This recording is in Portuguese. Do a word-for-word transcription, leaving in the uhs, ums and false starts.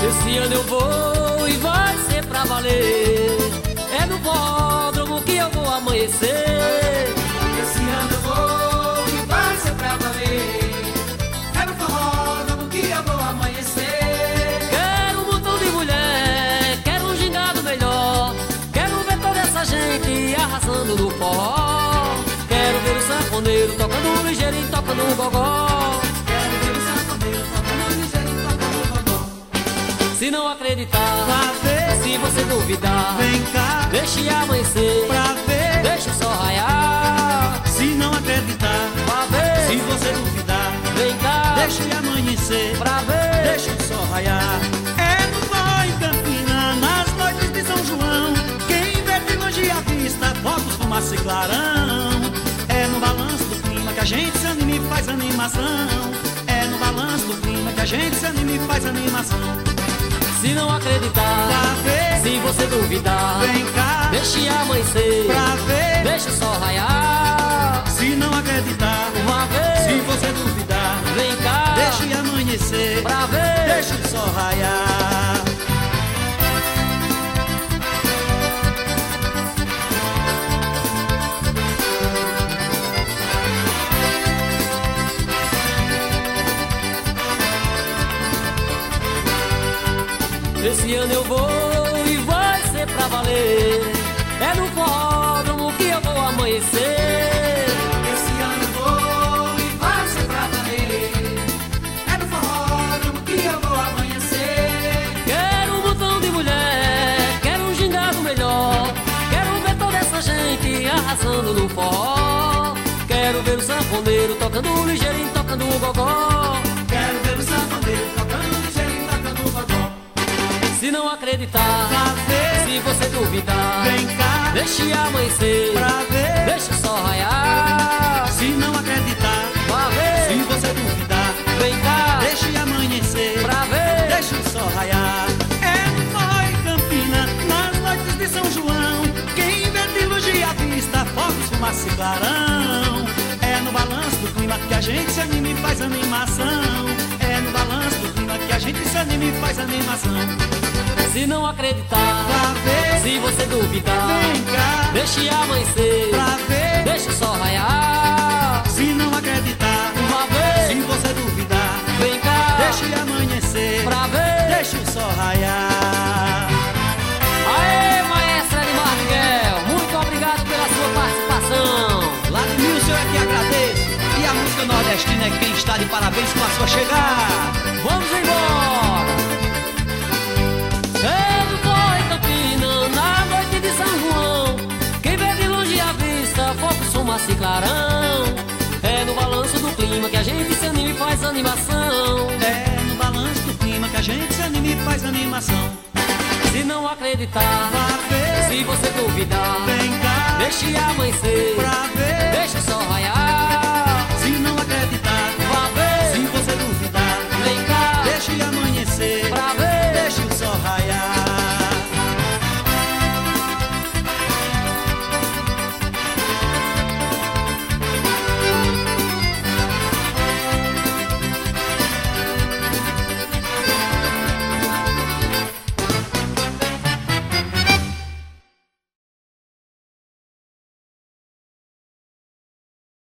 Esse ano eu vou e vai ser pra valer. É no bódromo que eu vou amanhecer. Esse ano eu vou e vai ser pra valer. É no bódromo que eu vou amanhecer. Quero um montão de mulher, quero um gingado melhor. Quero ver toda essa gente arrasando no forró. Quero ver o sanfoneiro tocando um ligeirinho, tocando um gogó. Quero ver o sanfoneiro tocando um ligeirinho, tocando um gogó. Se não acreditar, Pra ver, se você duvidar, vem cá, deixe amanhecer, pra ver. deixa o sol raiar. Se não acreditar, Pra ver, se você duvidar, vem cá, deixe amanhecer, pra ver. deixa o sol raiar. É no Forró em Campina, nas noites de São João. Quem vê de longe à vista, fogos, fumaça e clarão. É no balanço do clima que a gente se anima e faz animação. É no balanço do clima que a gente se anima e faz animação. Se não acreditar, Pra ver, se você duvidar, vem cá, deixe amanhecer, pra ver. deixa o sol raiar. Se não acreditar, Uma se vez, você duvidar, vem cá, deixe amanhecer, pra ver. deixa o sol raiar. Esse ano eu vou e vai ser pra valer. É no bódromo que eu vou amanhecer. Esse ano eu vou e vai ser pra valer. É no bódromo que eu vou amanhecer. Quero um montão de mulher, quero um gingado melhor. Quero ver toda essa gente arrasando no forró. Quero ver o sanfoneiro tocando um ligeirinho, tocando um gogó. Quero ver o sanfoneiro tocando um ligeirinho, tocando um gogó. Se não acreditar, Pra ver, se você duvidar, vem cá, deixe amanhecer, pra ver. deixa o sol raiar. Se não acreditar, Pra se ver, você duvidar, vem cá, deixe amanhecer, pra ver. deixa o sol raiar. É no Forró em Campina, nas noites de São João. Quem vê de longe à vista, fogos, fumaça e clarão. É no balanço do clima que a gente se anima e faz animação. É no balanço do clima que a gente se anima e faz animação. Se não acreditar, Pra ver, se você duvidar, vem cá, deixe amanhecer, pra ver. deixa o sol raiar. Se não acreditar, Uma se vez, você duvidar, vem cá, deixe amanhecer, pra ver. deixa o sol raiar. Aê, maestra Edmar Miguel, muito obrigado pela sua participação. Lá de mim o senhor é que agradece. E a música nordestina é quem está de parabéns com a sua chegada. Vamos embora. É no Forró em Campina, na noite de São João. Quem vê de longe à vista, fogos, fumaça e clarão. É no balanço do clima que a gente se anima e faz animação. É no balanço do clima que a gente se anima e faz animação. Se não acreditar, Pra ver, se você duvidar, vem cá, deixe amanhecer, pra ver. deixa o sol raiar.